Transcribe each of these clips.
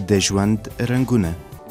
د ژوند رنګونه.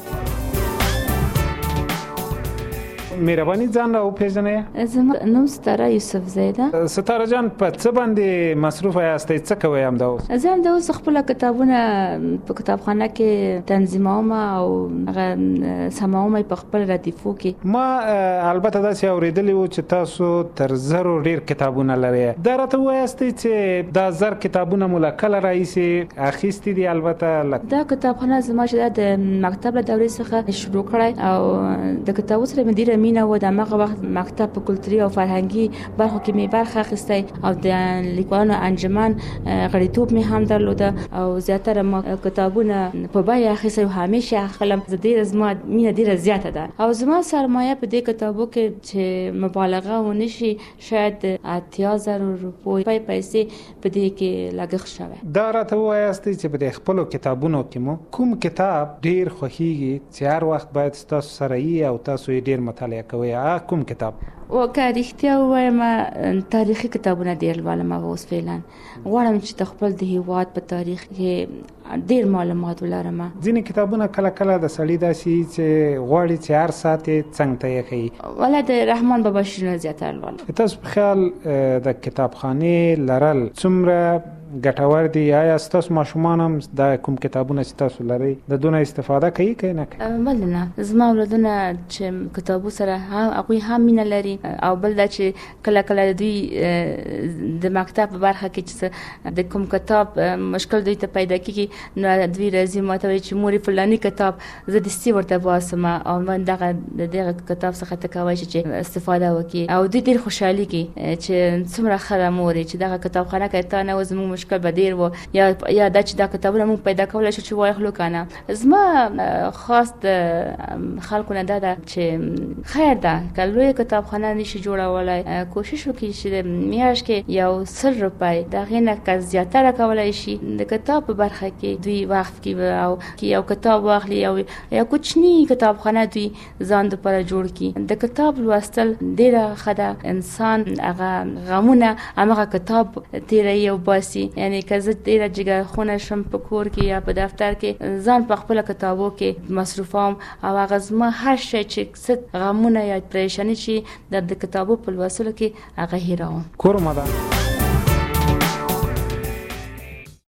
مهرباني ځان را وپېژنئ. زما نوم ستاره یوسف زیده. ستاره جان په څه باندې مصروفه یاستئ؟ څه کوئ همدا اوس؟ زه همدا اوس خپله کتابونه په کتابخانه کې تنظیموم او هغه سموم په خپل ردیفو کې. ما البته داسې اورېدلي وو چې تاسو تر 1000 ډېر کتابونه لرئ. دا راته ووایاستئ چې دا 1000 کتابونه مو له کله راهیسې اخیستي دي؟ البته دا کتابخانه زما چې د مکتب له دورې څخه شروع کړی او د کتابو سره مې ډېره مینه و. د هغه وخت مکتب په کلتوري او فرهنګي برخو کې مې برخه اخیستی او د لیکوالانو انجمن غړیتوب مې هم درلوده او زیاتره ما کتابونه په بیه اخیستی او همیشه اخلم. زما مینه ډېره زیاته ده او زما سرمایه په دې کتابو کې چې مبالغه ونه شي شاید 80,000 روپۍ پیسې په دې کې لګښت شوی. دا راته ووایاستئ چې په دې خپلو کتابونو کې مو کوم کتاب ډېر خوښیږي چې هر وخت باید ستاسو سره وي او تاسو یې ډېر مطالعه کوي؟ کوم کتاب؟ و که رښتیا ووایم تاریخي کتابونه ډېر لولم اوس فعلا. غواړم چې د خپل د هېواد په تاریخ کې ډېر معلومات ولرم. ځینې کتابونه کله کله د سړي داسې چې غواړي چې هر ساعت یې څنګ ته یې ښیي. ولا د رحمان بابا شعرونه زیاتره لولم. تاسو په خیال د کتابخانې لرل څومره ګټور دي؟ آیا ستاسو ماشومان هم د کوم کتابونه چې تاسو لرئ د دونه استفاده کوي که نه کوي؟ بله نه، زما اولادونه چې کتابو سره هغوی هم مینه لري او بل دا چې کله کله دوی د مکتب په برخه کې چې د کوم کتاب مشکل دوی ته پیدا کېږي نو دوی راځي ما ته وایي چې مورې فلاني کتاب زه دستي ورته باسم او من دغه کتاب څخه ته کولی شي چې استفاده وکړي او دوی ډېر خوشحالېږي چې څومره ښه ده مورې چې دغه کتابخانه که تا نه و زموږ مشکل به ډېر و یا دا چې دا کتابونه موږ پیدا کولی شو چې واخلو که نه. زما خاص د خلکو نه دا ده چې خیر ده که لویه کتابخانه نشي جوړولی کوشش وکړي چې د میاشت کې یو 100 روپۍ د هغې نه که زیاتره کولی شي د کتاب په برخه کې دوی وقف کړي او یو کتاب واخلي یا کوچني کتابخانه دوی ځان دپاره جوړ کړي. د کتاب لوستل ډېره ښه ده. انسان هغه غمونه همغه کتاب تېروي او باسي. یعنی که زه ډېره جګرخونه شم په کور کې یا په دفتر کې ځان په خپله کتابو کې مصروفوم او هغه زما هر شی چې څه غمونه یا پریشاني شي د کتابو په لوستلو کې هغه هېروم. کومه ده؟